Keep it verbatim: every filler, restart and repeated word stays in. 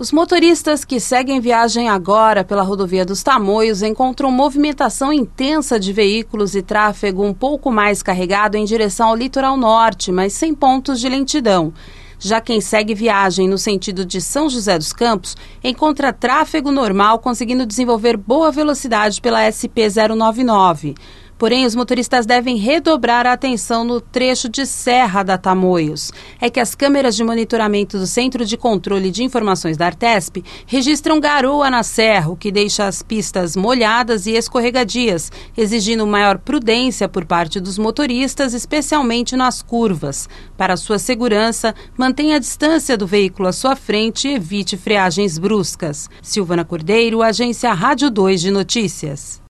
Os motoristas que seguem viagem agora pela rodovia dos Tamoios encontram movimentação intensa de veículos e tráfego um pouco mais carregado em direção ao litoral norte, mas sem pontos de lentidão. Já quem segue viagem no sentido de São José dos Campos encontra tráfego normal, conseguindo desenvolver boa velocidade pela S P zero nove nove. Porém, os motoristas devem redobrar a atenção no trecho de Serra da Tamoios. É que as câmeras de monitoramento do Centro de Controle de Informações da Artesp registram garoa na serra, o que deixa as pistas molhadas e escorregadias, exigindo maior prudência por parte dos motoristas, especialmente nas curvas. Para sua segurança, mantenha a distância do veículo à sua frente e evite freagens bruscas. Silvana Cordeiro, Agência Rádio dois de Notícias.